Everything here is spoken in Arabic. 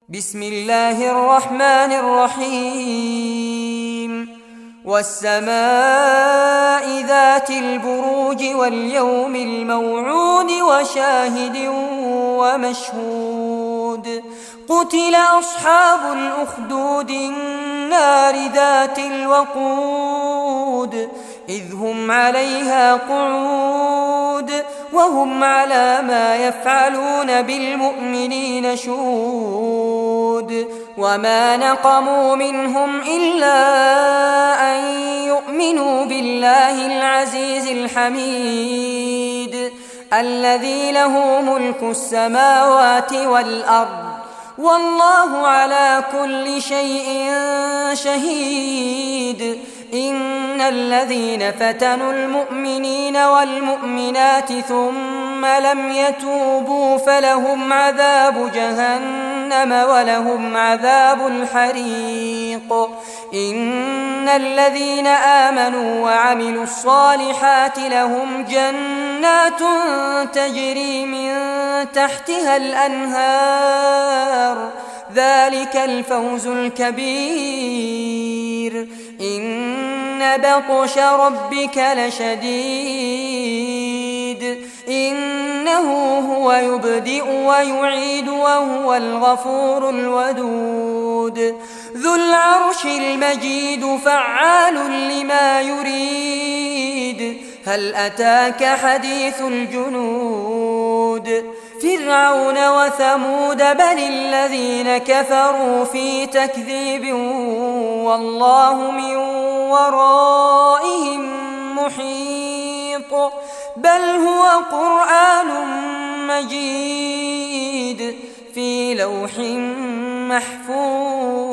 بسم الله الرحمن الرحيم والسماء ذات البروج واليوم الموعود وشاهد ومشهود قتل أصحاب الأخدود النار ذات الوقود إذ هم عليها قعود وهم على ما يفعلون بالمؤمنين شهود وما نقموا منهم إلا أن يؤمنوا بالله العزيز الحميد الذي له ملك السماوات والأرض والله على كل شيء شهيد إن الذين فتنوا المؤمنين والمؤمنات ثم لم يتوبوا فلهم عذاب جهنم ولهم عذاب الحريق إن الذين آمنوا وعملوا الصالحات لهم جنات تجري من تحتها الأنهار ذلك الفوز الكبير إن بطش ربك لشديد إنه هو يبدئ ويعيد وهو الغفور الودود ذو العرش المجيد فعال لما يريد هل أتاك حديث الجنود فرعون وثمود بل الذين كفروا في تكذيب والله من ورائهم محيط بل هو قرآن مجيد في لوح محفوظ